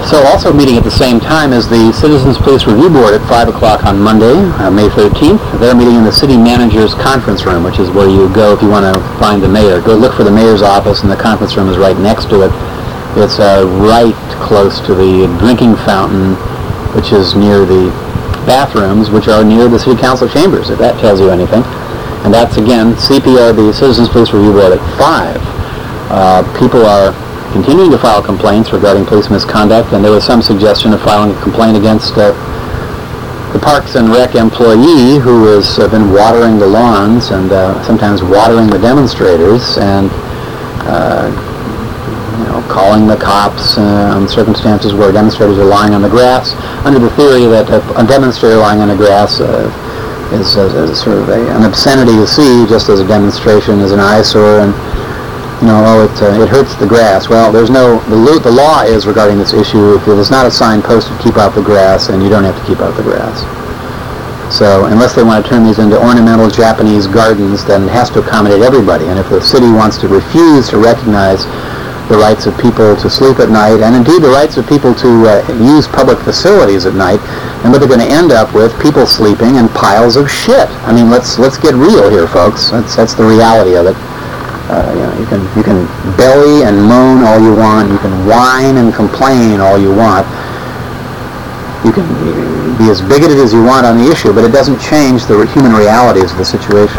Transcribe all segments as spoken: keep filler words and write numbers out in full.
So also meeting at the same time is the Citizens Police Review Board at five o'clock on Monday, uh, May thirteenth. They're meeting in the City Manager's Conference Room, which is where you go if you want to find the mayor. Go look for the mayor's office, and the conference room is right next to it. It's uh, right close to the drinking fountain, which is near the bathrooms, which are near the City Council chambers, if that tells you anything. And that's, again, C P R, the Citizens Police Review Board at five. Uh, people are continuing to file complaints regarding police misconduct, and there was some suggestion of filing a complaint against uh, the Parks and Rec employee who has uh, been watering the lawns and uh, sometimes watering the demonstrators and uh, you know, calling the cops uh, on circumstances where demonstrators are lying on the grass, under the theory that a, a demonstrator lying on the grass uh, is, uh, is sort of a, an obscenity to see, just as a demonstration is an eyesore, and you know, oh, it, uh, it hurts the grass. Well, there's no, the, lo- the law is regarding this issue, if there's not a sign posted, keep out the grass, and you don't have to keep out the grass. So, unless they want to turn these into ornamental Japanese gardens, then it has to accommodate everybody. And if the city wants to refuse to recognize the rights of people to sleep at night, and indeed the rights of people to uh, use public facilities at night, and what they're going to end up with, people sleeping in piles of shit. I mean, let's let's get real here, folks. That's that's the reality of it. Uh, you know, you can you can belly and moan all you want. You can whine and complain all you want. You can be as bigoted as you want on the issue, but it doesn't change the human realities of the situation.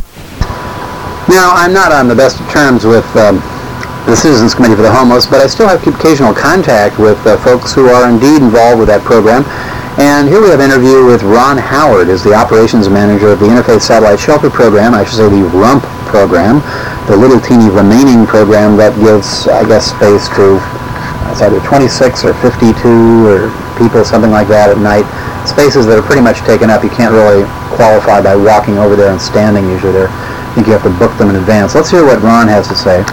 Now, I'm not on the best of terms with um, the Citizens Committee for the Homeless, but I still have occasional contact with uh, folks who are indeed involved with that program. And here we have an interview with Ron Howard, who's the operations manager of the Interfaith Satellite Shelter Program, I should say the RUMP program, the little teeny remaining program that gives, I guess, space to it's either twenty-six or fifty-two or people, something like that at night. Spaces that are pretty much taken up. You can't really qualify by walking over there and standing usually there. I think you have to book them in advance. Let's hear what Ron has to say.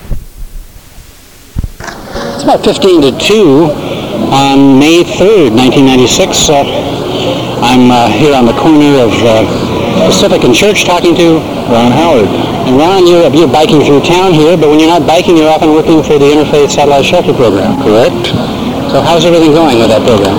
It's about fifteen to two on May third, nineteen ninety-six. Uh, I'm uh, here on the corner of uh, Pacific and Church talking to Ron Howard. And Ron, you're, you're biking through town here, but when you're not biking, you're often working for the Interfaith Satellite Shelter Program, correct? So how's everything going with that program?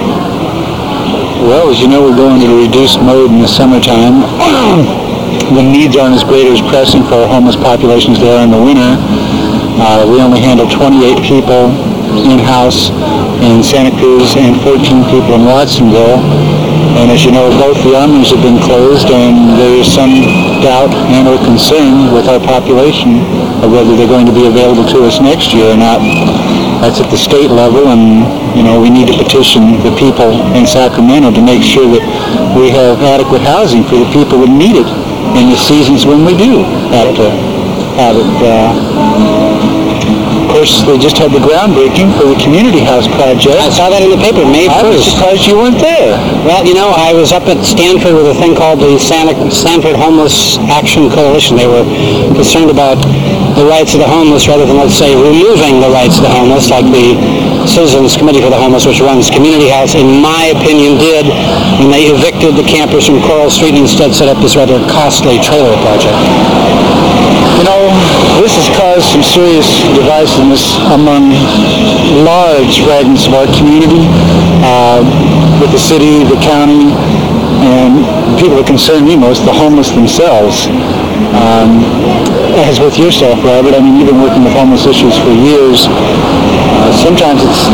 Well, as you know, we're going to a reduced mode in the summertime. The needs aren't as great or as pressing for our homeless populations they are in the winter. Uh, we only handle twenty-eight people in-house in Santa Cruz and fourteen people in Watsonville. And as you know, both the armories have been closed, and there is some doubt and or concern with our population of whether they're going to be available to us next year or not. That's at the state level, and you know, we need to petition the people in Sacramento to make sure that we have adequate housing for the people that need it in the seasons when we do have to have it. Uh, Of course, they just had the groundbreaking for the community house project. I saw that in the paper, May first. I was surprised you weren't there. Well, you know, I was up at Stanford with a thing called the Santa, Stanford Homeless Action Coalition. They were concerned about the rights of the homeless rather than, let's say, removing the rights of the homeless, like the Citizens Committee for the Homeless, which runs Community House, in my opinion, did when they evicted the campers from Coral Street and instead set up this rather costly trailer project. You know, this has caused some serious divisiveness among large fragments of our community, uh, with the city, the county, and people that concern me most, the homeless themselves. Um, as with yourself, Robert, I mean, you've been working with homeless issues for years. Uh, sometimes it's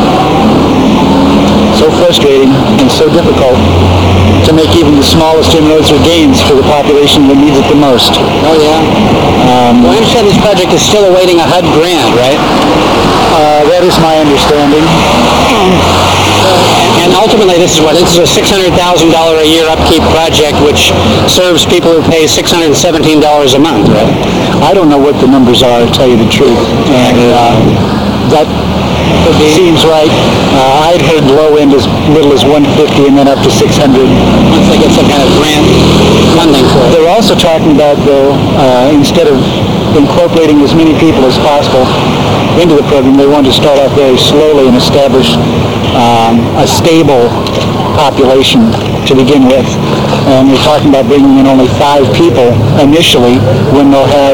so frustrating and so difficult to make even the smallest inroads or gains for the population that needs it the most. Oh, yeah? Um, well, I understand this project is still awaiting a H U D grant, right? Uh, that is my understanding. And ultimately, this is what? This is a six hundred thousand dollars a year upkeep project, which serves people who pay six hundred seventeen dollars a month, right? I don't know what the numbers are, to tell you the truth. And uh, that seems right. Uh, I'd heard low end as little as one hundred fifty and then up to six hundred. Once they get some kind of grant funding for it. They're also talking about, though, uh, instead of incorporating as many people as possible into the program, they want to start off very slowly and establish um, a stable population to begin with. And we're talking about bringing in only five people initially when they'll have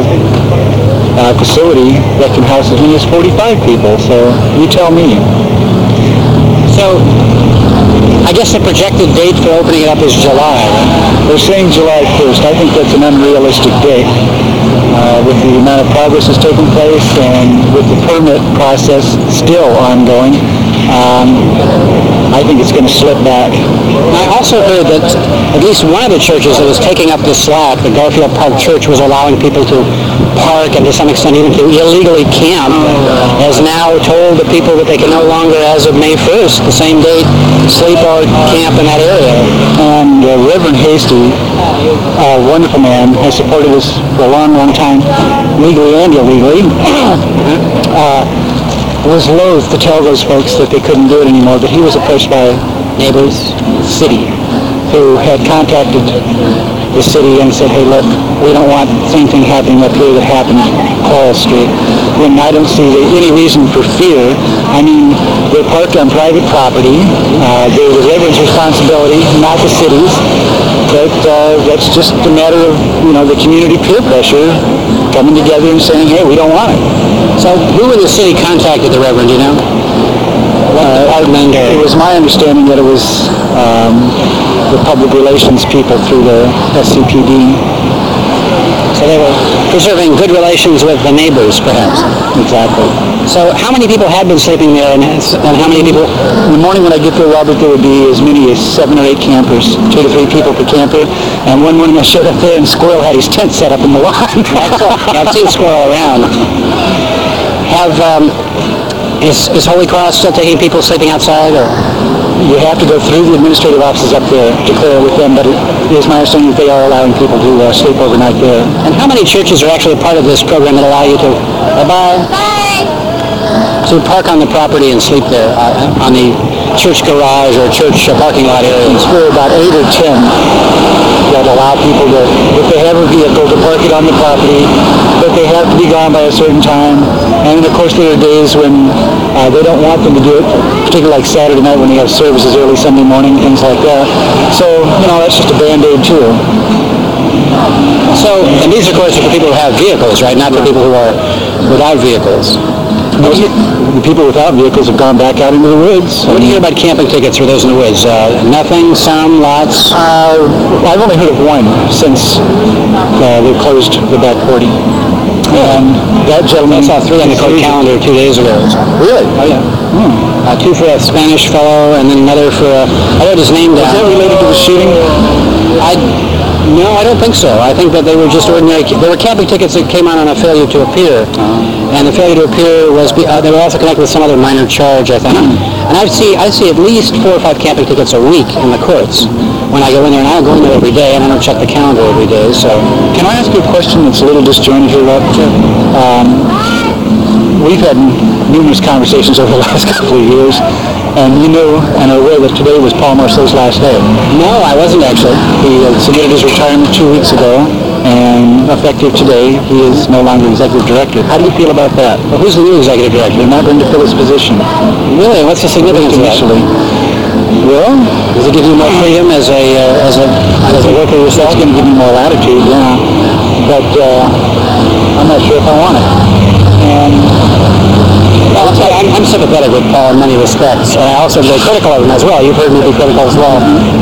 a facility that can house as many as forty-five people. So you tell me. So, I guess the projected date for opening it up is July, right? They're saying July first. I think that's an unrealistic date. Uh, with the amount of progress that's taking place and with the permit process still ongoing, um, I think it's going to slip back. I also heard that at least one of the churches that was taking up the slack, the Garfield Park Church, was allowing people to park and to some extent even to illegally camp, has now told the people that they can no longer, as of May first, the same date, sleep or camp in that area. And uh, Reverend Hasty, a wonderful man, has supported us for a long, long time, legally and illegally. uh, was loath to tell those folks that they couldn't do it anymore, but he was approached by neighbors, city, who had contacted the city and said, hey, look, we don't want the same thing happening up here that happened on Coral Street. When I don't see any reason for fear. I mean, they're parked on private property. Uh, they're the reverend's responsibility, not the city's. But uh, that's just a matter of, you know, the community peer pressure coming together and saying, hey, we don't want it. So who in the city contacted the Reverend, you know? What Uh, department or... It was my understanding that it was um, the public relations people through the S C P D. So they were preserving good relations with the neighbors, perhaps. Exactly. So how many people had been sleeping there, and, and how many people... In the morning when I get there, Robert, there would be as many as seven or eight campers, two to three people per camper. And one morning I showed up there and Squirrel had his tent set up in the lawn. I've seen Squirrel around. Have, um, is, is Holy Cross still taking people sleeping outside, or...? You have to go through the administrative offices up there to clear with them, but it is my understanding that they are allowing people to uh, sleep overnight there. And how many churches are actually part of this program that allow you to... Bye-bye. Bye. To park on the property and sleep there, uh, on the church garage or church uh, parking lot areas? There are about eight or ten that allow people to, if they have a vehicle, to park it on the property, but they have to be gone by a certain time. And of course there are days when uh, they don't want them to do it, particularly like Saturday night when they have services early Sunday morning, things like that. So, you know, that's just a Band-Aid too. So, and these of course are for people who have vehicles, right? Not for people who are without vehicles. Most, the people without vehicles have gone back out into the woods. What do you hear about camping tickets for those in the woods? Uh, nothing, some, lots? Uh, I've only heard of one since uh, they closed the back forty. And that gentleman... I saw three on the court calendar two days ago. Really? Oh, yeah. Hmm. Uh, two for a Spanish fellow, and then another for a... I wrote his name down. Is that related to the shooting? I... No, I don't think so. I think that they were just ordinary... They were camping tickets that came out on a failure to appear. Uh-huh. And the failure to appear was... Be, uh, they were also connected with some other minor charge, I think. And I see I see at least four or five camping tickets a week in the courts when I go in there. And I don't go in there every day, and I don't check the calendar every day, so... Can I ask you a question that's a little disjointed here, Rob? Sure. Um, we've had numerous conversations over the last couple of years, and you know and are aware that today was Paul Marceau's last day. No, I wasn't actually. He uh, submitted his retirement two weeks ago, and effective today, he is no longer executive director. How do you feel about that? Well, who's the new executive director? They're not going to fill his position. Really? What's the significance of that? Initially. Well, does it give you more freedom as a uh, as a as a worker yourself? It's going to give me more latitude, yeah. But uh, I'm not sure if I want it. And well, I'll tell you, I'm, I'm sympathetic with Paul in many respects, and I also am very critical of him as well. You've heard me be critical as well.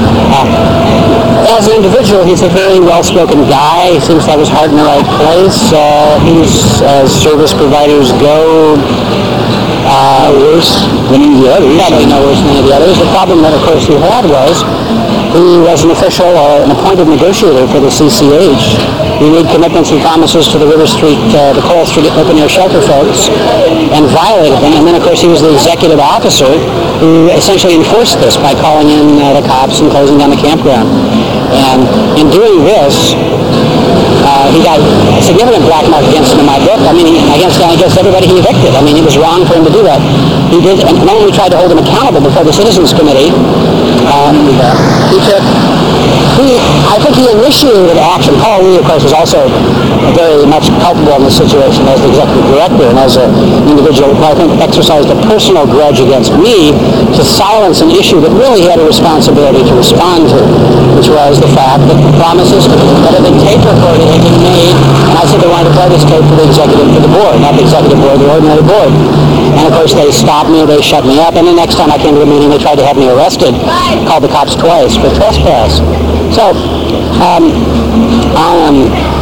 Uh, as an individual, he's a very well-spoken guy. He seems to have his heart in the right place. Uh, he's, as service providers go, uh, worse than any of the others. Probably no worse than any of the others. The problem that, of course, he had was he was an official or an appointed negotiator for the C C H. He made commitments and promises to the River Street, uh, the Coral Street open air shelter folks, and violated them. And then, of course, he was the executive officer who essentially enforced this by calling in uh, the cops and closing down the campground. And in doing this, uh, he got a significant black mark against him in my book. I mean, he, against against everybody he evicted. I mean, it was wrong for him to do that. He did, and then we tried to hold him accountable before the Citizens Committee. Um, he took, he, I think he initiated action. Paul Lee, of course, was also very much culpable in this situation as the executive director and as an individual who I think exercised a personal grudge against me to silence an issue that really he had a responsibility to respond to, which was the fact that the promises that had been tape recorded had been made, and I said they wanted to play this tape for the executive, for the board, not the executive board, the ordinary board. And of course, they stopped me, they shut me up, and the next time I came to the meeting, they tried to have me arrested, called the cops twice for trespass. So, um, I am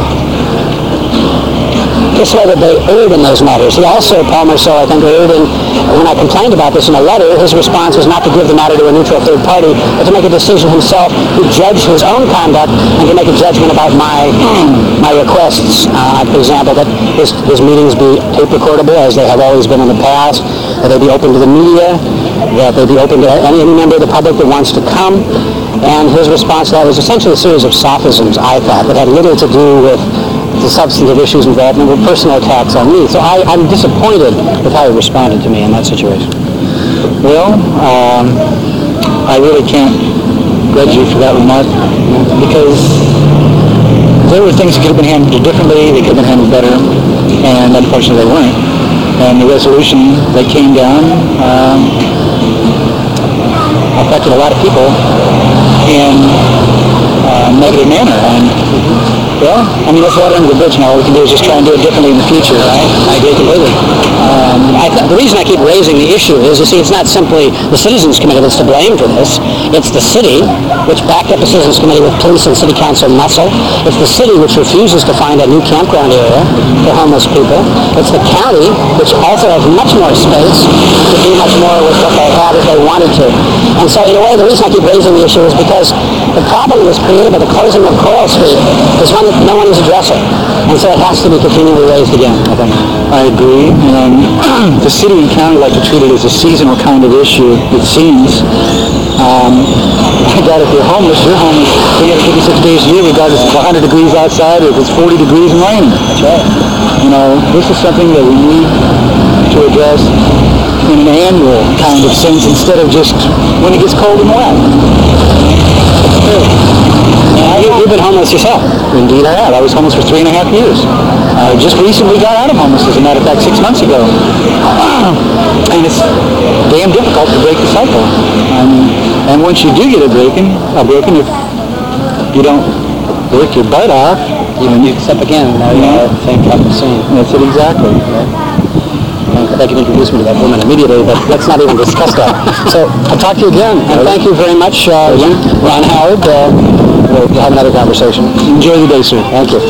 persuaded they erred in those matters. He also, Paul Marceau, I think, erred in, when I complained about this in a letter, his response was not to give the matter to a neutral third party, but to make a decision himself, to judge his own conduct, and to make a judgment about my my requests. Uh, for example, that his, his meetings be tape recordable, as they have always been in the past, that they be open to the media, that they be open to any, any member of the public that wants to come. And his response to that was essentially a series of sophisms, I thought, that had little to do with the substantive issues involved and were personal attacks on me. So I, I'm disappointed with how he responded to me in that situation. Well, um, I really can't grudge you for that remark, because there were things that could have been handled differently, they could have been handled better, and unfortunately they weren't. And the resolution that came down um, affected a lot of people in a negative manner. And well, I mean, that's water under the bridge now. All we can do is just try and do it differently in the future, right? I agree completely. Um, I th- the reason I keep raising the issue is, you see, it's not simply the Citizens Committee that's to blame for this. It's the city, which backed up the Citizens Committee with police and city council muscle. It's the city, which refuses to find a new campground area for homeless people. It's the county, which also has much more space to do much more with what they have if they wanted to. And so, in a way, the reason I keep raising the issue is because the problem that was created by the closing of Coral Street is one that no one is addressing. And so it has to be continually raised again, I think. I agree. And the city and county like to treat it as a seasonal kind of issue, it seems. Um, I doubt if you're homeless, you're homeless three hundred fifty-six days a year, regardless if it's one hundred degrees outside or if it's forty degrees and raining. That's right. You know, this is something that we need to address in an annual kind of sense instead of just when it gets cold and wet. That's true. Yeah, you, you've been homeless yourself. Indeed I have. I was homeless for three and a half years. I just recently got out of homeless, as a matter of fact, six months ago. And it's damn difficult to break the cycle. Um, and once you do get it breaking, uh, broken, if you don't work your butt off, You know, you step again, and now you're at the same type of scene. that's it exactly. I think you introduced me to that woman immediately, but let's not even discuss that. So I'll talk to you again, and thank you very much, uh, Ron Howard. Uh, we'll have another conversation. Enjoy the day, sir. Thank you.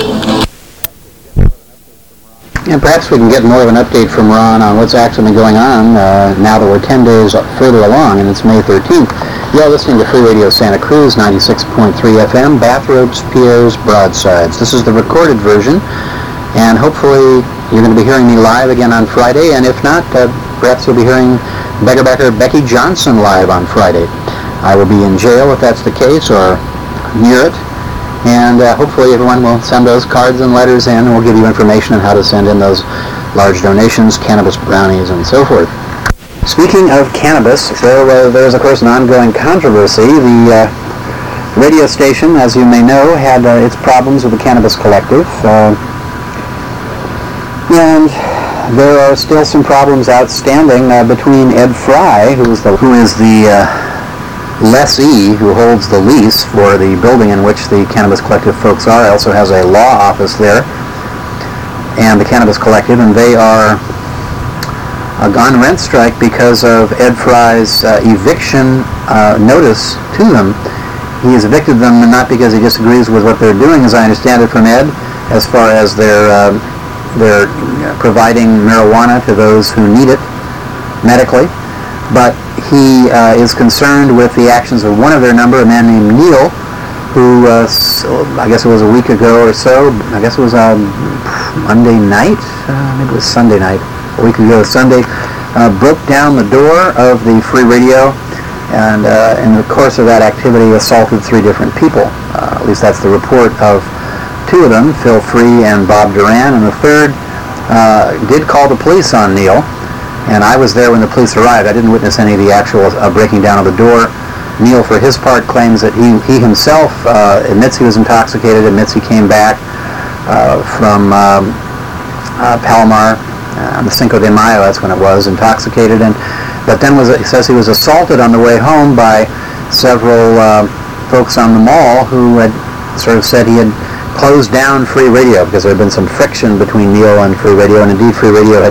And perhaps we can get more of an update from Ron on what's actually been going on uh, now that we're ten days further along, and it's May thirteenth. You're listening to Free Radio Santa Cruz, ninety-six point three F M, Bathrobes, Pierre's, Broadsides. This is the recorded version, and hopefully you're going to be hearing me live again on Friday, and if not, uh, perhaps you'll be hearing Beggarbacker Becky Johnson live on Friday. I will be in jail if that's the case, or near it. And uh, hopefully everyone will send those cards and letters in, and we'll give you information on how to send in those large donations, cannabis brownies, and so forth. Speaking of cannabis, there, uh, there's of course an ongoing controversy. The uh, radio station, as you may know, had uh, its problems with the Cannabis Collective. Uh, and there are still some problems outstanding uh, between Ed Fry, who is the, who is the uh, lessee who holds the lease for the building in which the Cannabis Collective folks are. Also has a law office there, and the Cannabis Collective, and they are uh, on rent strike because of Ed Fry's uh, eviction uh, notice to them. He has evicted them not because he disagrees with what they're doing, as I understand it from Ed, as far as their uh, they're providing marijuana to those who need it medically, but he uh, is concerned with the actions of one of their number, a man named Neil, who uh, I guess it was a week ago or so, I guess it was um, Monday night, uh, maybe it was Sunday night, a week ago Sunday, uh, broke down the door of the Free Radio, and uh, in the course of that activity assaulted three different people. Uh, at least that's the report of two of them, Phil Free and Bob Duran, and the third uh, did call the police on Neil, and I was there when the police arrived. I didn't witness any of the actual uh, breaking down of the door. Neil, for his part, claims that he, he himself uh, admits he was intoxicated, admits he came back uh, from um, uh, Palomar uh, on the Cinco de Mayo, that's when it was, intoxicated, and but then was he says he was assaulted on the way home by several uh, folks on the mall who had sort of said he had closed down Free Radio because there had been some friction between Neil and Free Radio, and indeed Free Radio had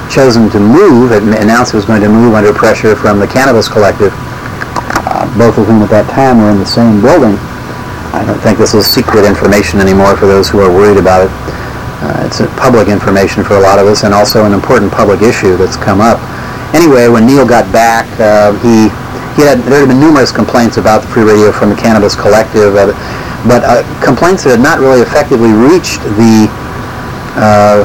chosen to move, it announced it was going to move under pressure from the Cannabis Collective, uh, both of whom at that time were in the same building. I don't think this is secret information anymore for those who are worried about it. Uh, it's public information for a lot of us, and also an important public issue that's come up. Anyway, when Neil got back, uh, he, he had, there had been numerous complaints about the free radio from the Cannabis Collective, uh, but uh, complaints that had not really effectively reached the uh,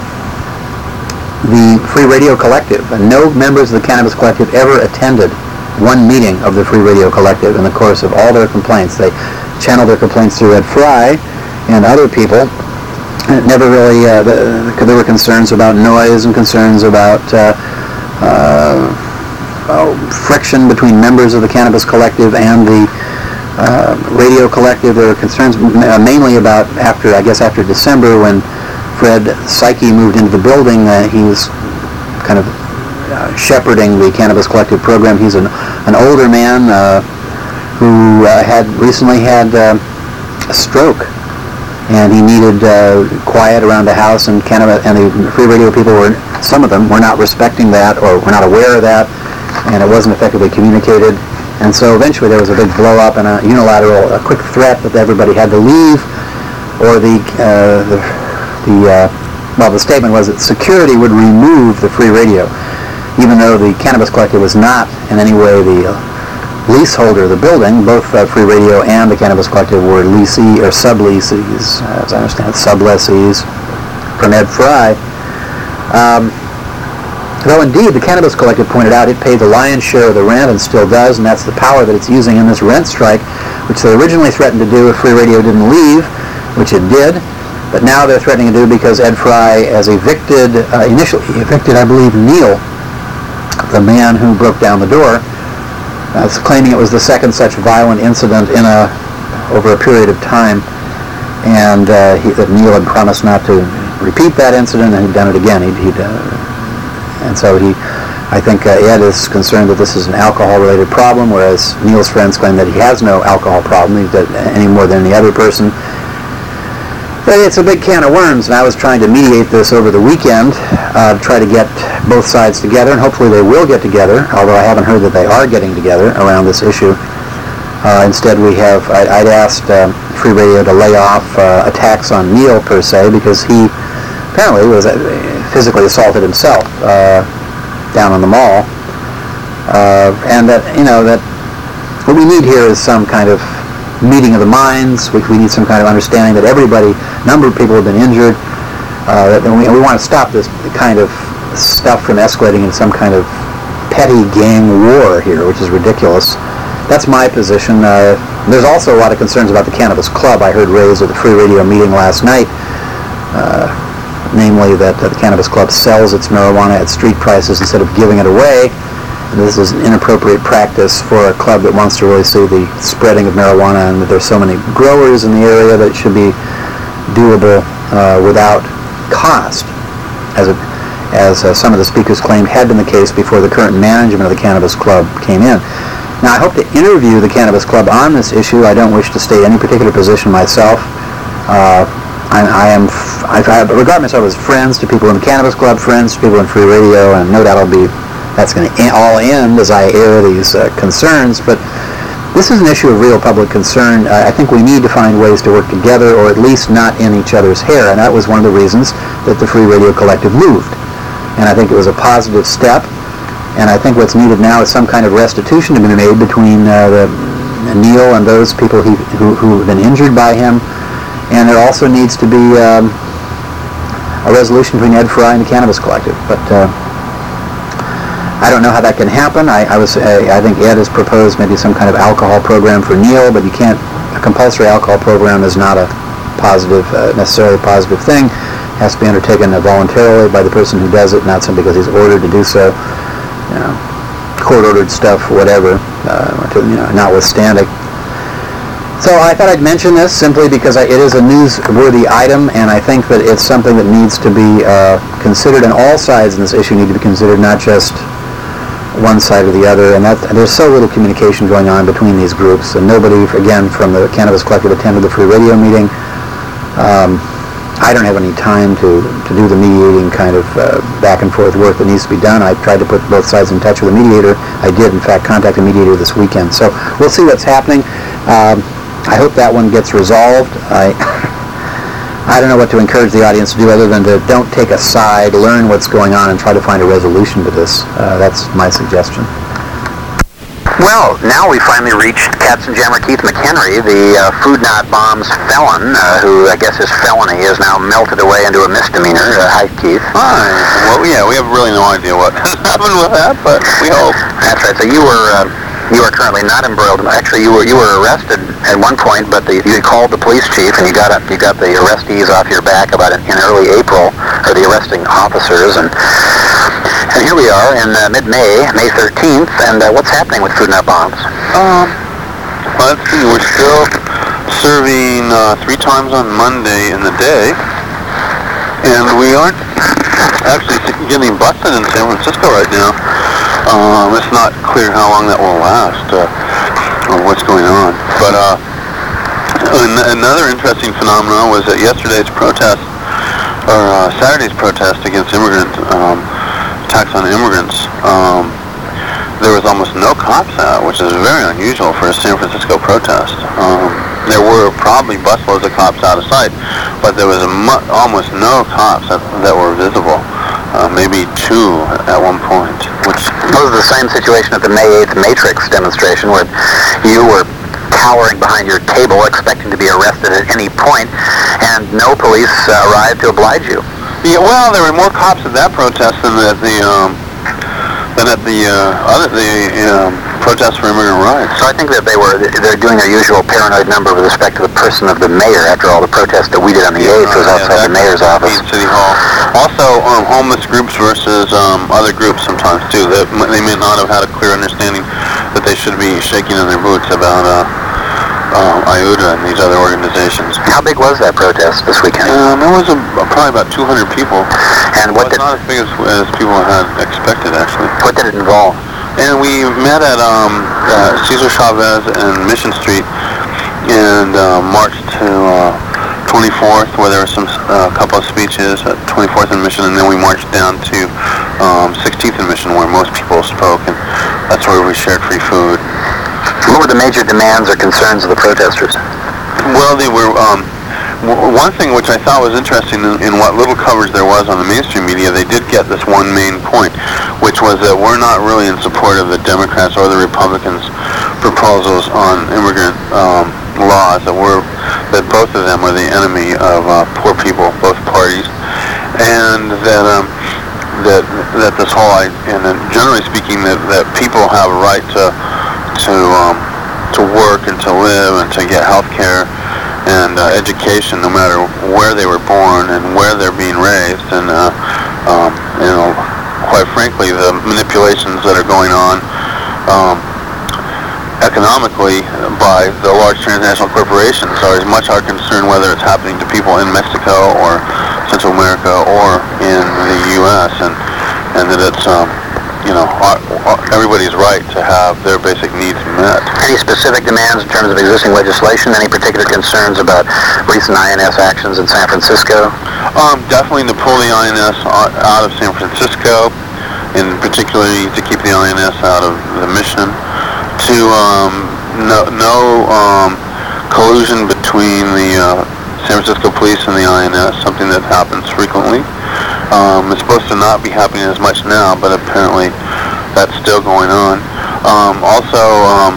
the Free Radio Collective. And no members of the Cannabis Collective ever attended one meeting of the Free Radio Collective in the course of all their complaints. They channeled their complaints through Ed Fry and other people. And it never really, uh, the, there were concerns about noise and concerns about uh, uh, oh, friction between members of the Cannabis Collective and the uh, Radio Collective. There were concerns uh, mainly about after, I guess after December, when Fred Psyche moved into the building. Uh, he was kind of uh, shepherding the Cannabis Collective program. He's an, an older man uh, who uh, had recently had uh, a stroke, and he needed uh, quiet around the house, and Cannabis and the Free Radio people were, some of them were not respecting that, or were not aware of that, and it wasn't effectively communicated. And so eventually there was a big blow up and a unilateral, a quick threat that everybody had to leave, or the uh, the The, uh, well, the statement was that security would remove the free radio, even though the Cannabis Collective was not in any way the uh, leaseholder of the building. Both uh, Free Radio and the Cannabis Collective were leasee or sub-leasees, as I understand it, sub-lessees from Ed Fry. Um, though indeed, the Cannabis Collective pointed out it paid the lion's share of the rent and still does, and that's the power that it's using in this rent strike, which they originally threatened to do if Free Radio didn't leave, which it did. But now they're threatening to do because Ed Fry has evicted, uh, initially evicted, I believe, Neil, the man who broke down the door, uh, claiming it was the second such violent incident in a, over a period of time, and uh, he, that Neil had promised not to repeat that incident, and he'd done it again. He'd, he'd, uh, and so he, I think uh, Ed is concerned that this is an alcohol-related problem, whereas Neil's friends claim that he has no alcohol problem, he's that any more than any other person. But it's a big can of worms, and I was trying to mediate this over the weekend uh, to try to get both sides together, and hopefully they will get together, although I haven't heard that they are getting together around this issue. Uh, instead, we have, I, I'd asked uh, Free Radio to lay off uh, attacks on Neil, per se, because he apparently was uh, physically assaulted himself uh, down on the mall. Uh, and that, you know, that what we need here is some kind of meeting of the minds. We, we need some kind of understanding that everybody, a number of people have been injured, uh, and we, we want to stop this kind of stuff from escalating into some kind of petty gang war here, which is ridiculous. That's my position. Uh, there's also a lot of concerns about the Cannabis Club I heard raised at the Free Radio meeting last night, uh, namely that uh, the Cannabis Club sells its marijuana at street prices instead of giving it away. This is an inappropriate practice for a club that wants to really see the spreading of marijuana, and that there's so many growers in the area that it should be doable uh, without cost, as, it, as uh, some of the speakers claimed had been the case before the current management of the Cannabis Club came in. Now, I hope to interview the Cannabis Club on this issue. I don't wish to state any particular position myself. Uh, I, I am, I, I regard myself as friends to people in the Cannabis Club, friends to people in Free Radio, and no doubt I'll be that's going to all end as I air these uh, concerns, but this is an issue of real public concern. Uh, I think we need to find ways to work together, or at least not in each other's hair, and that was one of the reasons that the Free Radio Collective moved. And I think it was a positive step, and I think what's needed now is some kind of restitution to be made between uh, the, Neil and those people he, who, who have been injured by him, and there also needs to be um, a resolution between Ed Fry and the Cannabis Collective. But uh, I don't know how that can happen. I, I was, uh, I think Ed has proposed maybe some kind of alcohol program for Neil, but you can't. A compulsory alcohol program is not a positive, uh, necessarily positive thing. It has to be undertaken uh, voluntarily by the person who does it, not simply because he's ordered to do so. You know, court-ordered stuff, whatever, uh, to, you know, notwithstanding. So I thought I'd mention this simply because I, it is a newsworthy item, and I think that it's something that needs to be uh, considered, and all sides in this issue need to be considered, not just one side or the other, and that there's so little communication going on between these groups, and nobody, again, from the Cannabis Collective attended the Free Radio meeting. Um, I don't have any time to, to do the mediating kind of uh, back and forth work that needs to be done. I tried to put both sides in touch with a mediator. I did, in fact, contact a mediator this weekend. So we'll see what's happening. Um, I hope that one gets resolved. I, I don't know what to encourage the audience to do other than to don't take a side, learn what's going on, and try to find a resolution to this. Uh, that's my suggestion. Well, now we finally reached Katzenjammer Keith McHenry, the uh, Food Not Bombs felon, uh, who I guess his felony is now melted away into a misdemeanor. Uh, hi, Keith. Hi. Well, yeah, we have really no idea what happened with that, but we hope. That's right. So you were uh, you are currently not embroiled. Actually, you were you were arrested at one point, but the, you had called the police chief, and you got you got the arrestees off your back about it in early April, or the arresting officers, and. And here we are in uh, mid-May, May thirteenth, and uh, what's happening with Food Not Bombs? Um, let's see, we're still serving uh, three times on Monday in the day, and we aren't actually getting busted in San Francisco right now. Um, it's not clear how long that will last, uh, or what's going on. But uh, an- another interesting phenomenon was that yesterday's protest, or uh, Saturday's protest against immigrant um, attacks on immigrants, um, there was almost no cops out, which is very unusual for a San Francisco protest. Um, there were probably busloads of cops out of sight, but there was a mu- almost no cops that, that were visible. Uh, maybe two at one point. Which was the same situation at the May eighth Matrix demonstration, where you were cowering behind your table expecting to be arrested at any point, and no police uh, arrived to oblige you. Yeah, well, there were more cops at that protest than at the um, than at the uh, other the um, protest for immigrant rights. So I think that they were they're doing their usual paranoid number with respect to the person of the mayor. After all, the protest that we did on the eighth was outside yeah, the mayor's office. City Hall. Also, um, homeless groups versus um, other groups sometimes too. That they may not have had a clear understanding that they should be shaking in their boots about. Uh, Uh, I U D A and these other organizations. How big was that protest this weekend? Um, there was a, probably about two hundred people. And what it was did, not as big as, as people had expected, actually. What did it involve? And we met at um, uh, Cesar Chavez and Mission Street and uh, marched to uh, twenty-fourth, where there were some a uh, couple of speeches at twenty-fourth and Mission, and then we marched down to um, sixteenth and Mission, where most people spoke, and that's where we shared free food. What were the major demands or concerns of the protesters? Well, they were, um, w- one thing which I thought was interesting in, in what little coverage there was on the mainstream media, they did get this one main point, which was that we're not really in support of the Democrats or the Republicans' proposals on immigrant um, laws, that we're, that both of them are the enemy of uh, poor people, both parties, and that, um, that, that this whole, and then generally speaking, that, that people have a right to to um, to work and to live and to get health care and uh, education, no matter where they were born and where they're being raised. And uh, um, you know, quite frankly, the manipulations that are going on um, economically by the large transnational corporations are as much our concern whether it's happening to people in Mexico or Central America or in the U S and and that it's um, you know, everybody's right to have their basic needs met. Any specific demands in terms of existing legislation? Any particular concerns about recent I N S actions in San Francisco? Um, definitely to pull the I N S out of San Francisco, and particularly to keep the I N S out of the Mission. To um, no, no um, collusion between the uh, San Francisco police and the I N S, something that happens frequently. Um, it's supposed to not be happening as much now, but apparently that's still going on. Um, also, um,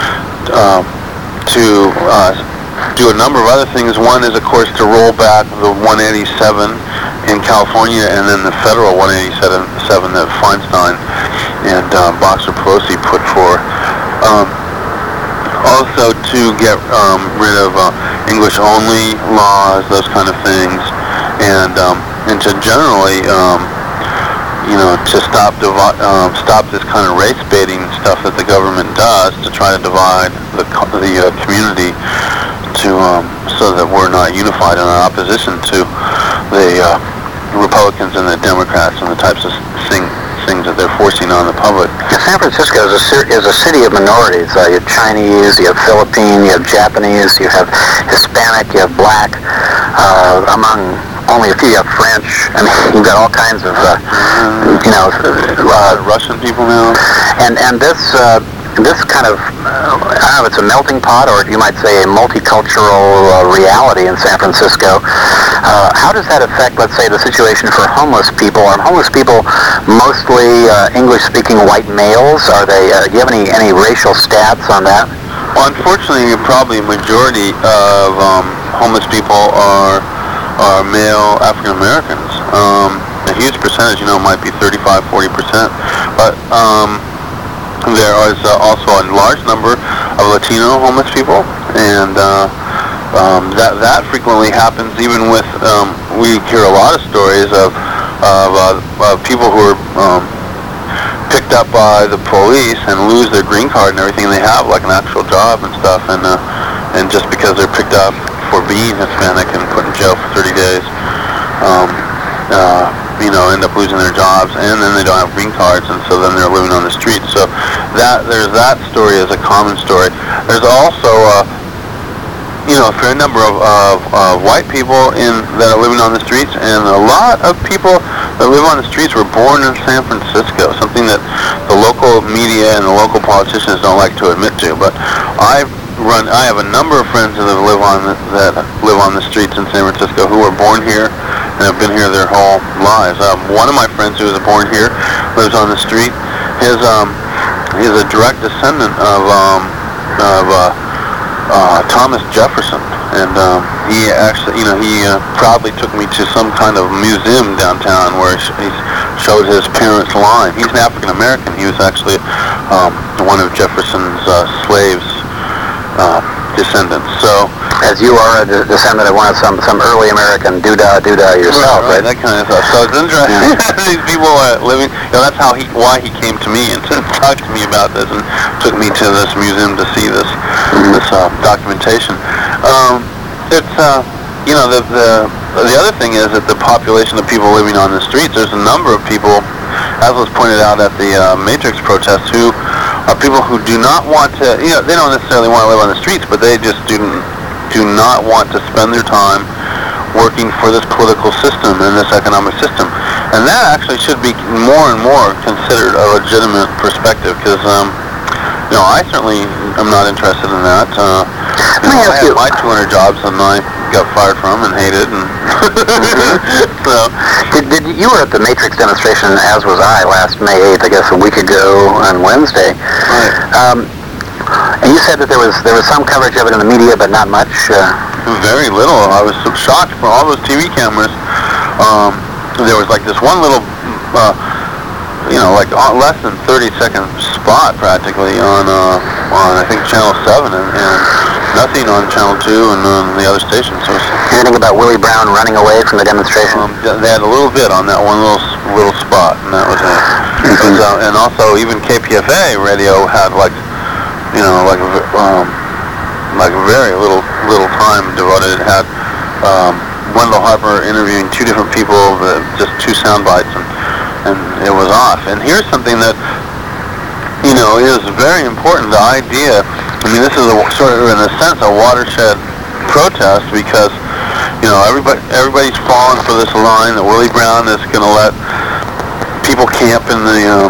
uh, to uh, do a number of other things. One is, of course, to roll back the one eighty-seven in California and then the federal one eighty-seven that Feinstein and uh, Boxer Pelosi put forth. Um, also to get um, rid of uh, English-only laws, those kind of things, and um, and to generally, um, you know, to stop divi- um, stop this kind of race baiting stuff that the government does to try to divide the the uh, community, to um, so that we're not unified in our opposition to the uh, Republicans and the Democrats and the types of thing, things that they're forcing on the public. San Francisco is a, is a city of minorities. Uh, you have Chinese, you have Philippine, you have Japanese, you have Hispanic, you have black, uh, among only a few, you have French. I mean, you've got all kinds of, uh, you know, uh, Russian people now. And, and this, uh, this kind of, uh, I don't know if it's a melting pot or you might say a multicultural uh, reality in San Francisco. Uh, how does that affect, let's say, the situation for homeless people? Are homeless people mostly uh, English-speaking white males? Are they? Uh, do you have any, any racial stats on that? Well, unfortunately, probably a majority of um, homeless people are are male African Americans. Um, a huge percentage, you know, might be thirty-five, forty percent. But um, there is uh, also a large number of Latino homeless people, and uh, um, that that frequently happens. Even with um, we hear a lot of stories of of, uh, of people who are um, picked up by the police and lose their green card and everything they have, like an actual job and stuff, and uh, and just because they're picked up for being Hispanic and put in jail for thirty days, um, uh, you know, end up losing their jobs, and then they don't have green cards, and so then they're living on the streets. So that there's that story as a common story. There's also uh, you know, a fair number of, of, of white people in that are living on the streets, and a lot of people that live on the streets were born in San Francisco, something that the local media and the local politicians don't like to admit to. But I've run, I have a number of friends that live on the, that live on the streets in San Francisco who were born here and have been here their whole lives. Um, one of my friends who was born here lives on the street. His um, he's a direct descendant of um, of uh, Uh, Thomas Jefferson, and um, he actually, you know, he uh, proudly took me to some kind of museum downtown where he showed his parents' line. He's an African American. He was actually um, one of Jefferson's uh, slaves' uh, descendants. So, as you are a de- descendant of one of some some early American doodah doodah yourself, right, right? right? That kind of stuff. So it's interesting. These people are living. You know, that's how he, why he came to me and to talk to me about this, and took me to this museum to see this this uh, documentation. Um, it's uh, you know, the the the other thing is that the population of people living on the streets. There's a number of people, as was pointed out at the uh, Matrix protests, who are people who do not want to. You know, they don't necessarily want to live on the streets, but they just do. do not want to spend their time working for this political system and this economic system. And that actually should be more and more considered a legitimate perspective, because, um, you know, I certainly am not interested in that. Uh, you know, I had my two hundred jobs and I got fired from and hated. And so, did, did you were at the Matrix demonstration, as was I, last May eighth, I guess a week ago on Wednesday. Right. Um, And you said that there was there was some coverage of it in the media, but not much. Uh... Very little. I was so shocked for all those T V cameras. Um, there was like this one little, uh, you know, like uh, less than thirty second spot practically on uh, on I think Channel Seven, and, and nothing on Channel Two and on the other stations. So anything about Willie Brown running away from the demonstration? Um, they had a little bit on that one little little spot, and that was it. It was, uh, and also even K P F A radio had like. You know, like um, like very little little time devoted. It had um, Wendell Harper interviewing two different people, uh, just two sound bites, and, and it was off. And here's something that, you know, is very important. The idea, I mean, this is a, sort of, in a sense, a watershed protest, because, you know, everybody everybody's falling for this line that Willie Brown is going to let people camp in the um,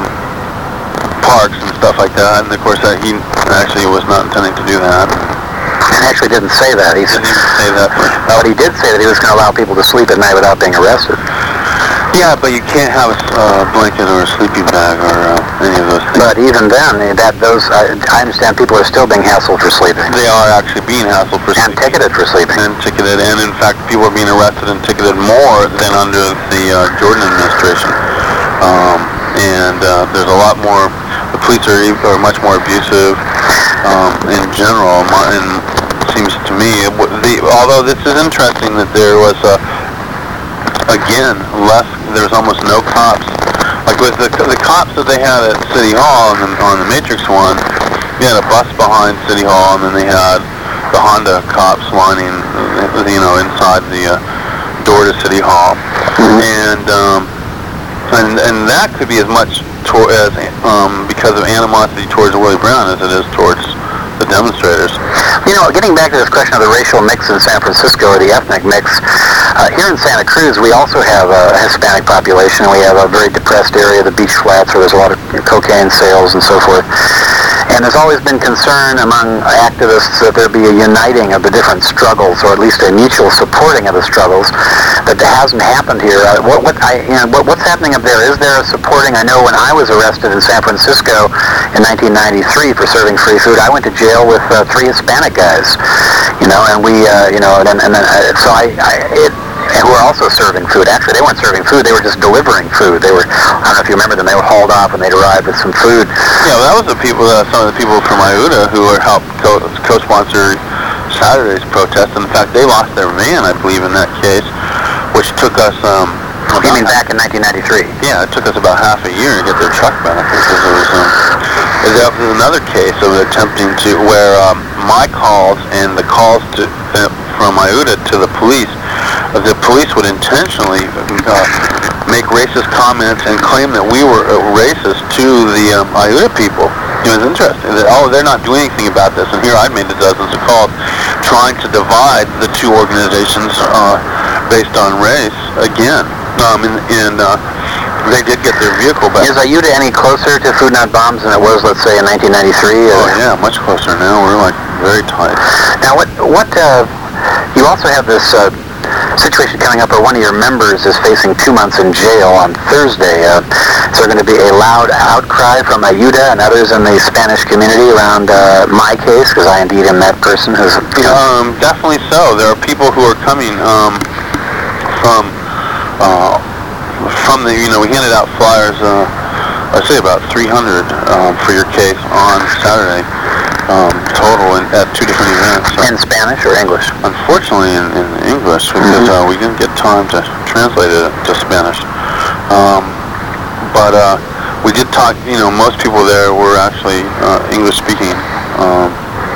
parks and stuff like that, and of course that he actually was not intending to do that. He actually didn't say that. He didn't even say that. But he did say that he was going to allow people to sleep at night without being arrested. Yeah, but you can't have a uh, blanket or a sleeping bag or uh, any of those things. But even then, that those I, I understand people are still being hassled for sleeping. They are actually being hassled for and sleeping. And ticketed for sleeping. And ticketed, and in fact, people are being arrested and ticketed more than under the uh, Jordan administration. Um, and uh, there's a lot more. The police are, are much more abusive um, in general, and it seems to me, the, although this is interesting that there was, a, again, less, there's almost no cops. Like with the, the cops that they had at City Hall on the, on the Matrix one, they had a bus behind City Hall, and then they had the Honda cops lining, you know, inside the uh, door to City Hall. Mm-hmm. And um, and and that could be as much to- as um, because of animosity towards Willie Brown as it is towards the demonstrators. You know, getting back to this question of the racial mix in San Francisco, or the ethnic mix, uh, here in Santa Cruz we also have a Hispanic population. We have a very depressed area, the Beach Flats, where there's a lot of cocaine sales and so forth. And there's always been concern among activists that there be a uniting of the different struggles, or at least a mutual supporting of the struggles. That hasn't happened here. Uh, what, what, I, you know, what, what's happening up there? Is there a supporting? I know when I was arrested in San Francisco in nineteen ninety-three for serving free food, I went to jail with uh, three Hispanic guys. You know, and we, uh, you know, and, and then uh, so I, I it. And who were also serving food. Actually, they weren't serving food; they were just delivering food. They were—I don't know if you remember them. They were hauled off, and they'd arrive with some food. Yeah, well, that was the people, uh, some of the people from I U D A who were helped co- co-sponsor Saturday's protest. In fact, they lost their van, I believe, in that case, which took us. Um, you mean back in nineteen ninety-three? Yeah, it took us about half a year to get their truck back because it was. Um, that was another case of attempting to where um, my calls and the calls to uh, from I U D A to the police. The police would intentionally uh, make racist comments and claim that we were uh, racist to the um, I U D A people. It was interesting that, oh, they're not doing anything about this, and here I'd made dozens of calls trying to divide the two organizations uh, based on race again. Um, and and uh, they did get their vehicle back. Is I U D A any closer to Food Not Bombs than it was, let's say, in nineteen ninety-three? Oh, yeah, much closer now. We're, like, very tight. Now, what, what uh, you also have this uh, situation coming up where one of your members is facing two months in jail on Thursday. Uh, is there going to be a loud outcry from I U D A and others in the Spanish community around uh, my case? Because I indeed am that person who's... You know, um, definitely so. There are people who are coming um, from... Uh, from the, you know, we handed out flyers, uh, I'd say about three hundred um, for your case on Saturday, um, total in, at two different events. So. In Spanish or English? Unfortunately in, in English, because mm-hmm. uh, we didn't get time to translate it to Spanish. Um, but uh, we did talk, you know, most people there were actually uh, English speaking, um,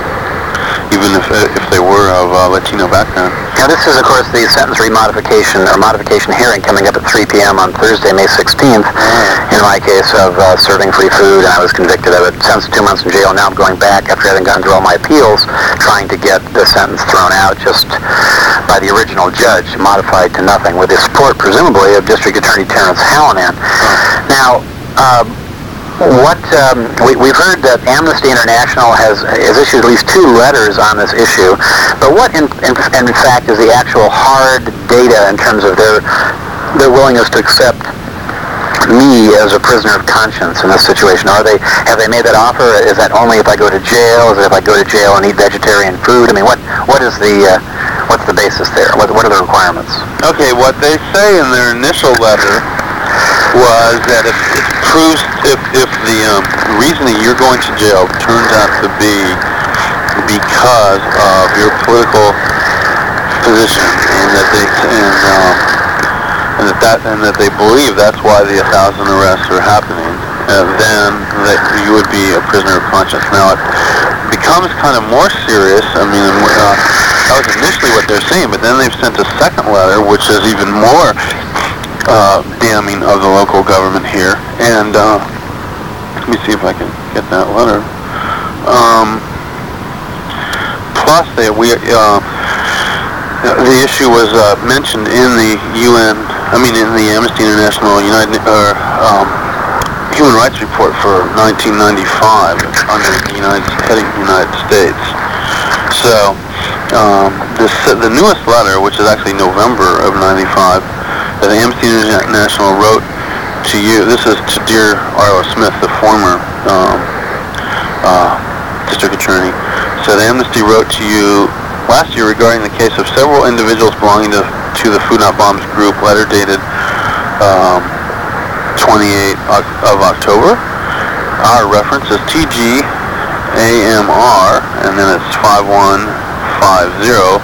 even if if they were of uh, Latino background. Now this is, of course, the sentence remodification or modification hearing coming up at three p.m. on Thursday, May sixteenth. In my case of uh, serving free food, and I was convicted of it. Sentenced two months in jail. Now I'm going back after having gotten through all my appeals, trying to get the sentence thrown out just by the original judge, modified to nothing, with the support, presumably, of District Attorney Terrence Hallinan. Now. Uh, What um, we, we've heard that Amnesty International has has issued at least two letters on this issue, but what in, in, in fact is the actual hard data in terms of their their willingness to accept me as a prisoner of conscience in this situation? Are they have they made that offer? Is that only if I go to jail? Is it if I go to jail and eat vegetarian food? I mean, what what is the uh, what's the basis there? What what are the requirements? Okay, what they say in their initial letter was that if it proves, if, if the um, reason that you're going to jail turns out to be because of your political position, and that they and, um, and that, that and that they believe that's why the one thousand arrests are happening, uh, then that you would be a prisoner of conscience. Now it becomes kind of more serious. I mean, uh, that was initially what they're saying, but then they've sent a second letter, which is even more Uh, damning of the local government here, and uh, let me see if I can get that letter. Um, plus, they, we uh, the issue was uh, mentioned in the U N. I mean, in the Amnesty International United or um, Human Rights Report for nineteen ninety-five under the United heading United States. So, um, this the newest letter, which is actually November of ninety-five. The Amnesty International wrote to you, this is to dear Arlo Smith, the former um, uh, district attorney. So the Amnesty wrote to you last year regarding the case of several individuals belonging to, to the Food Not Bombs group, letter dated um, twenty-eighth of October. Our reference is T G A M R, and then it's five one five zero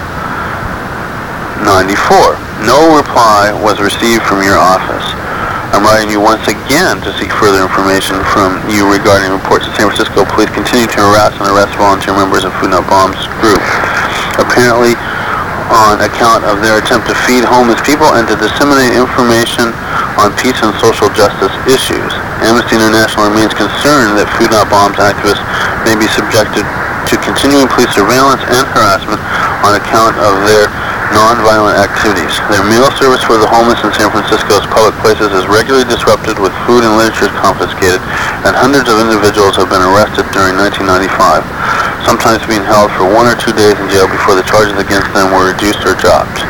nine four. No reply was received from your office. I'm writing you once again to seek further information from you regarding reports that San Francisco police continue to harass and arrest volunteer members of Food Not Bombs group, apparently on account of their attempt to feed homeless people and to disseminate information on peace and social justice issues. Amnesty International remains concerned that Food Not Bombs activists may be subjected to continuing police surveillance and harassment on account of their non-violent activities. Their meal service for the homeless in San Francisco's public places is regularly disrupted, with food and literature confiscated, and hundreds of individuals have been arrested during nineteen ninety-five, sometimes being held for one or two days in jail before the charges against them were reduced or dropped.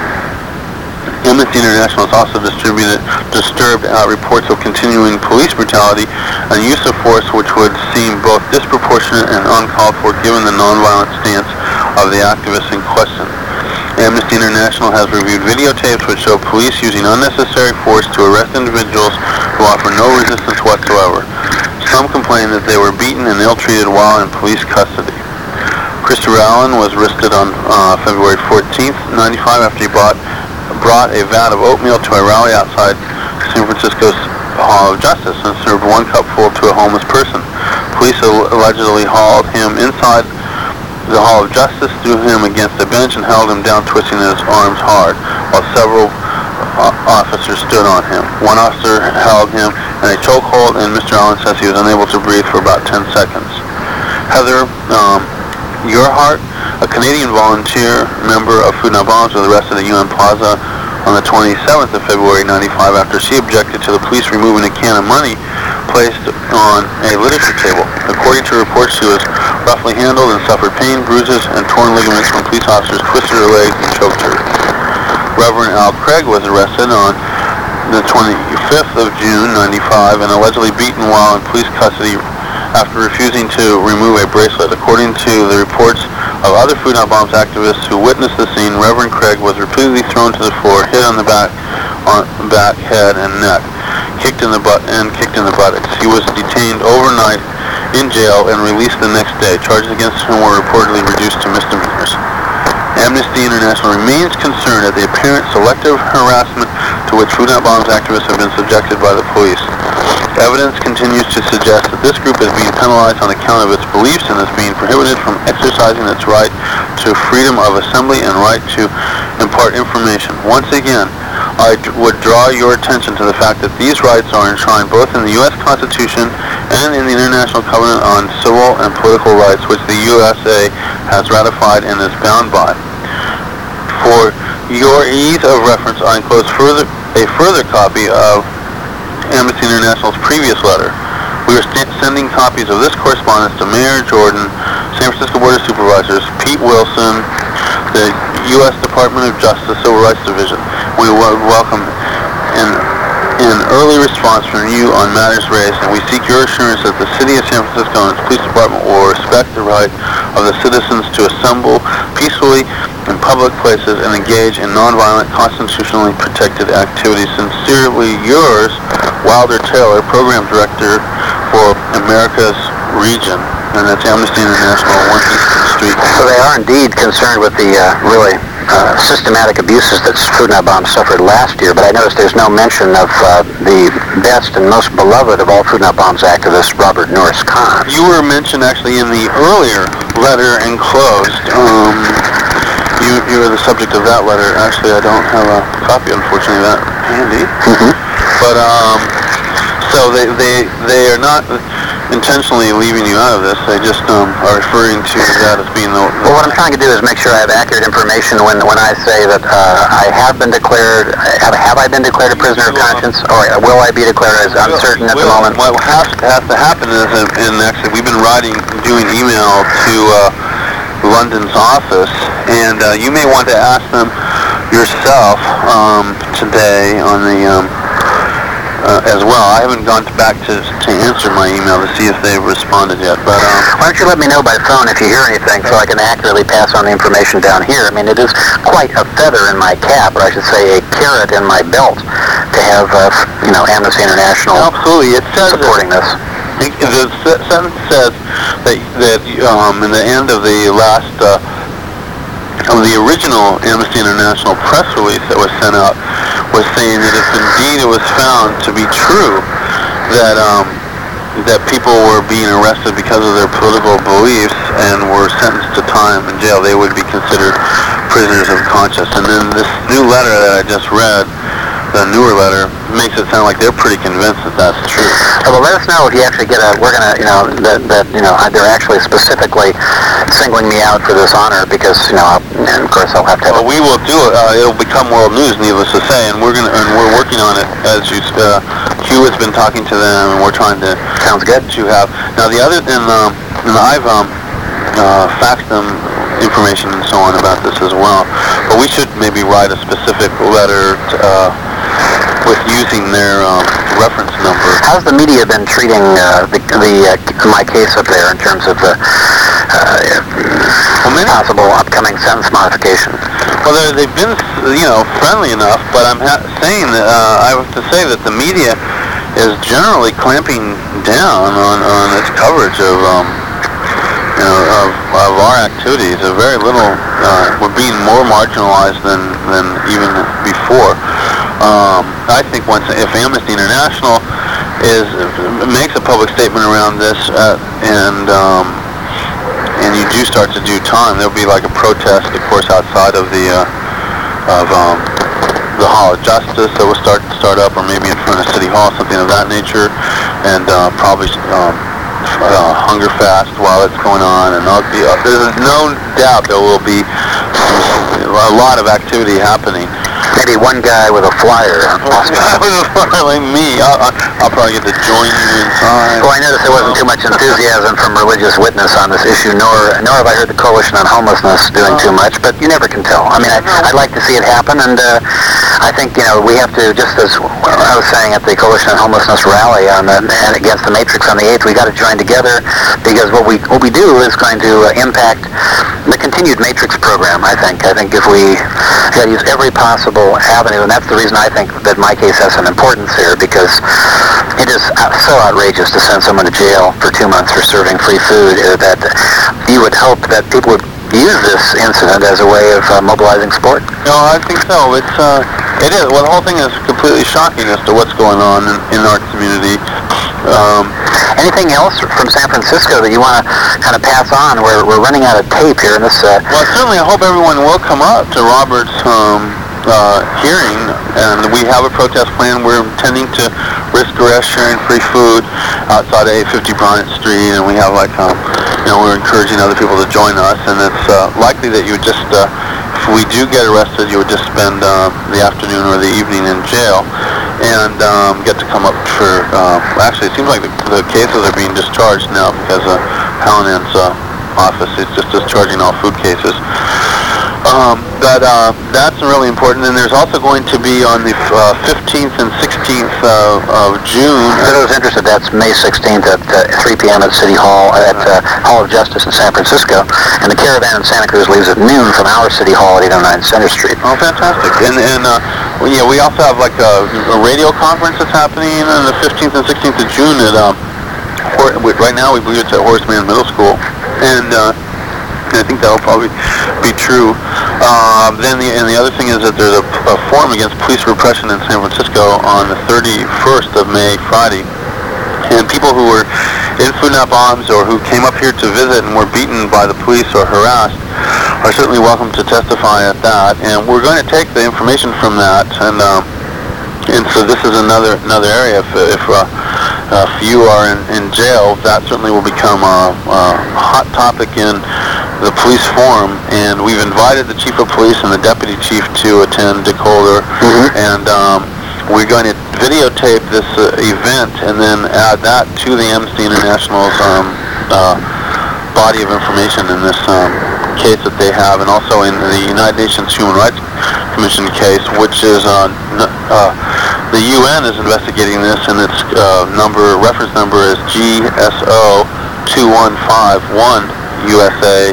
Amnesty International has also distributed, disturbed out reports of continuing police brutality and use of force which would seem both disproportionate and uncalled for given the nonviolent stance of the activists in question. Amnesty International has reviewed videotapes which show police using unnecessary force to arrest individuals who offer no resistance whatsoever. Some complain that they were beaten and ill-treated while in police custody. Christopher Allen was arrested on uh, February fourteenth, ninety-five after he bought, brought a vat of oatmeal to a rally outside San Francisco's Hall of Justice and served one cupful to a homeless person. Police allegedly hauled him inside the Hall of Justice, threw him against a bench, and held him down, twisting his arms hard, while several uh, officers stood on him. One officer held him in a chokehold, and Mister Allen says he was unable to breathe for about ten seconds. Heather um, Urquhart, a Canadian volunteer member of Food Not Bombs, was arrested at U N Plaza on the twenty-seventh of February ninety-five after she objected to the police removing a can of money placed on a literature table. According to reports, she was roughly handled and suffered pain, bruises, and torn ligaments when police officers twisted her legs and choked her. Reverend Al Craig was arrested on the twenty-fifth of June ninety-five and allegedly beaten while in police custody after refusing to remove a bracelet. According to the reports of other Food Not Bombs activists who witnessed the scene, Reverend Craig was repeatedly thrown to the floor, hit on the back, on back, head, and neck, kicked in the butt, and kicked in the buttocks. He was detained overnight in jail and released the next day. Charges against him were reportedly reduced to misdemeanors. Amnesty International remains concerned at the apparent selective harassment to which Food Not Bombs activists have been subjected by the police. Evidence continues to suggest that this group is being penalized on account of its beliefs and is being prohibited from exercising its right to freedom of assembly and right to impart information. Once again, I d- would draw your attention to the fact that these rights are enshrined both in the U S Constitution and in the International Covenant on Civil and Political Rights, which the U S A has ratified and is bound by. For your ease of reference, I enclose further, a further copy of Amnesty International's previous letter. We are st- sending copies of this correspondence to Mayor Jordan, San Francisco Board of Supervisors, Pete Wilson, the U S Department of Justice Civil Rights Division. We would welcome an, an early response from you on matters raised, and we seek your assurance that the City of San Francisco and its police department will respect the right of the citizens to assemble peacefully in public places and engage in nonviolent, constitutionally protected activities. Sincerely yours, Wilder Taylor, Program Director for America's Region, and that's Amnesty International, one Eastern Street. So they are indeed concerned with the uh, really uh, systematic abuses that Food Not Bombs suffered last year, but I noticed there's no mention of uh, the best and most beloved of all Food Not Bombs activists, Robert Norris Kahn. You were mentioned actually in the earlier letter enclosed. Um, you, you were the subject of that letter. Actually, I don't have a copy, unfortunately, of that handy. Mm-hmm. But, um, so they, they, they are not intentionally leaving you out of this. They just um, are referring to that as being the... the well, what I'm trying to do is make sure I have accurate information when when I say that uh, I have been declared... Have, have I been declared a prisoner of conscience? Or will I be declared as uncertain at the well, moment? What has, has to happen is, and actually we've been writing, doing email to uh, London's office, and uh, you may want to ask them yourself um, today on the... Um, Uh, as well. I haven't gone to back to to answer my email to see if they've responded yet. But um, why don't you let me know by phone if you hear anything, so I can accurately pass on the information down here. I mean, it is quite a feather in my cap, or I should say a carrot in my belt, to have uh, you know Amnesty International absolutely. It says supporting that, this. It, the sentence says that that um, in the end of the last. Uh, of the original Amnesty International press release that was sent out was saying that if indeed it was found to be true that um, that people were being arrested because of their political beliefs and were sentenced to time in jail, they would be considered prisoners of conscience. And then this new letter that I just read the newer letter makes it sound like they're pretty convinced that that's true. Uh, well, let us know if you actually get a. We're gonna, you know, that that you know they're actually specifically singling me out for this honor because you know, I'll, and of course I'll have to. Have well, we will do it. Uh, it'll become world news, needless to say, and we're gonna and we're working on it. As you, uh, Hugh has been talking to them, and we're trying to. Sounds good. To have now the other, and, um, and I've um, uh, faxed them information and so on about this as well. But we should maybe write a specific letter to, uh, with using their um, reference number. How's the media been treating uh, the, the uh, my case up there in terms of the uh, well, many, possible upcoming sentence modification? Well, they've been, you know, friendly enough, but I'm ha- saying that uh, I have to say that the media is generally clamping down on, on its coverage of, um, you know, of, of our activities. A very little, uh, we're being more marginalized than, than even before. Um, I think once, if Amnesty International is makes a public statement around this, uh, and um, and you do start to do time, there'll be like a protest, of course, outside of the uh, of um, the Hall of Justice that will start start up, or maybe in front of City Hall, something of that nature, and uh, probably um, uh, hunger fast while it's going on, and I'll be, uh, there's no doubt there will be a lot of activity happening. Maybe one guy with a flyer. One guy with a flyer like me. I'll, I'll probably get to join you inside. Well, I noticed there wasn't too much enthusiasm from religious witness on this issue, nor nor have I heard the Coalition on Homelessness doing too much, but you never can tell. I mean, I, I'd like to see it happen, and uh, I think, you know, we have to, just as I was saying at the Coalition on Homelessness rally on the, and against the Matrix on the eighth, we got to join together, because what we what we do is going to uh, impact the continued Matrix program, I think. I think if we got to use every possible avenue, and that's the reason I think that my case has some importance here, because it is so outrageous to send someone to jail for two months for serving free food uh, that you would hope that people would use this incident as a way of uh, mobilizing support. No, I think so. It's uh, it is. Well, the whole thing is completely shocking as to what's going on in, in our community. Um, Anything else from San Francisco that you want to kind of pass on? We're we're running out of tape here in this. Uh, well, certainly, I hope everyone will come up to Robert's um, uh, hearing, and we have a protest plan. We're intending to risk arrest sharing free food outside of eight fifty Bryant Street, and we have like, um, you know, we're encouraging other people to join us, and it's uh, likely that you would just, uh, if we do get arrested, you would just spend uh, the afternoon or the evening in jail, and um, get to come up for, uh, actually it seems like the, the cases are being discharged now, because uh, Hallian's uh, office is just discharging all food cases. Um, but uh, that's really important, and there's also going to be on the uh, fifteenth and sixteenth uh, of June. For those interested, that's May sixteenth at uh, three p.m. at City Hall, at uh, Hall of Justice in San Francisco, and the caravan in Santa Cruz leaves at noon from our City Hall at eight oh nine Center Street. Oh, fantastic. And, and uh, well, yeah, we also have like a, a radio conference that's happening on the fifteenth and sixteenth of June at, um, Hor- right now we believe it's at Horace Mann Middle School, and uh, I think that'll probably be true. Um, then the and the other thing is that there's a, a forum against police repression in San Francisco on the thirty-first of May, Friday. And people who were in food not bombs or who came up here to visit and were beaten by the police or harassed are certainly welcome to testify at that. And we're going to take the information from that, and um, and so this is another another area. If if, uh, uh, if you are in, in jail, that certainly will become a, a hot topic in the police forum, and we've invited the chief of police and the deputy chief to attend, Dick Holder, Mm-hmm. and um, we're going to videotape this uh, event and then add that to the Amnesty International's um, uh, body of information in this um, case that they have, and also in the United Nations Human Rights Commission case, which is uh, n- uh, the U N is investigating this, and its uh, number reference number is G S O two one five one U S A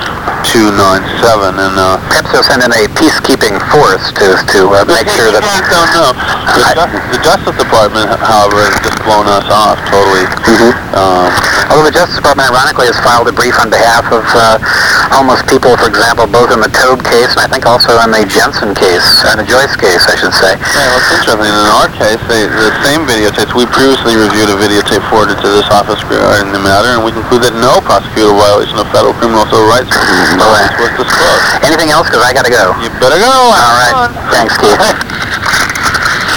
two nine seven, and uh, Perhaps they'll send in a peacekeeping force to to uh, make sure that. I don't know. The, I- Justice, the Justice Department, however, has just blown us off totally. Mhm. Um, Although the Justice Department, ironically, has filed a brief on behalf of uh, homeless people, for example, both in the Tobe case and I think also in the Jensen case, and the Joyce case, I should say. yeah, well, it's interesting. In our case, they, the same videotapes, we previously reviewed a videotape forwarded to this office regarding the matter, and we conclude that no prosecutor violation of federal criminal civil rights Boy. was disclosed. Anything else? Because I got to go. You better go. All right. Thanks, Keith.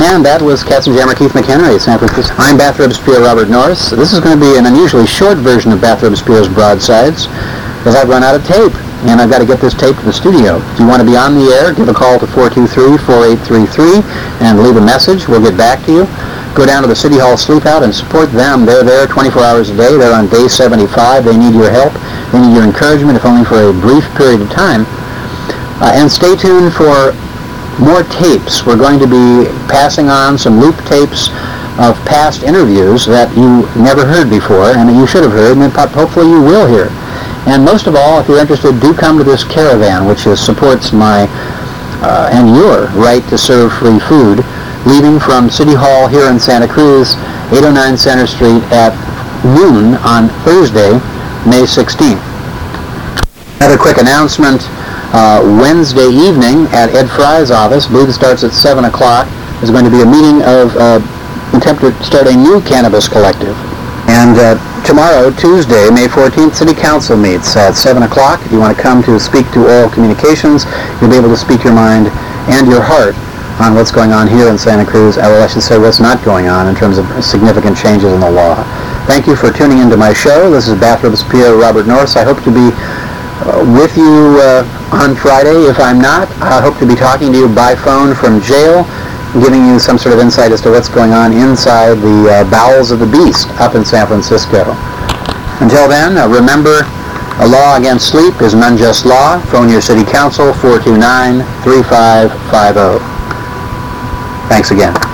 And that was Katzenjammer Keith McHenry, San Francisco. I'm Bathrobe Spear Robert Norris. This is going to be an unusually short version of Bathrobe Spear's Broadsides, because I've run out of tape, and I've got to get this tape to the studio. If you want to be on the air, give a call to four two three, four eight three three and leave a message. We'll get back to you. Go down to the City Hall Sleepout and support them. They're there twenty-four hours a day. They're on day seventy-five. They need your help. They need your encouragement, if only for a brief period of time. Uh, and stay tuned for more tapes. We're going to be passing on some loop tapes of past interviews that you never heard before and that you should have heard, and that hopefully you will hear. And most of all, if you're interested, do come to this caravan, which is, supports my uh, and your right to serve free food, leaving from City Hall here in Santa Cruz, eight oh nine Center Street at noon on Thursday, May sixteenth. Another quick announcement. Uh, Wednesday evening at Ed Fry's office, I believe it starts at seven o'clock, is going to be a meeting of uh, attempt to start a new cannabis collective. And uh, tomorrow, Tuesday, May fourteenth, City Council meets at seven o'clock. If you want to come to speak to Oral Communications, you'll be able to speak your mind and your heart on what's going on here in Santa Cruz, or I should say what's not going on in terms of significant changes in the law. Thank you for tuning into my show. This is Bathrobe Spear Robert Norris. I hope to be uh, with you uh, on Friday. If I'm not, I hope to be talking to you by phone from jail, giving you some sort of insight as to what's going on inside the uh, bowels of the beast up in San Francisco. Until then, uh, remember, a law against sleep is an unjust law. Phone your city council, four two nine, three five five zero. Thanks again.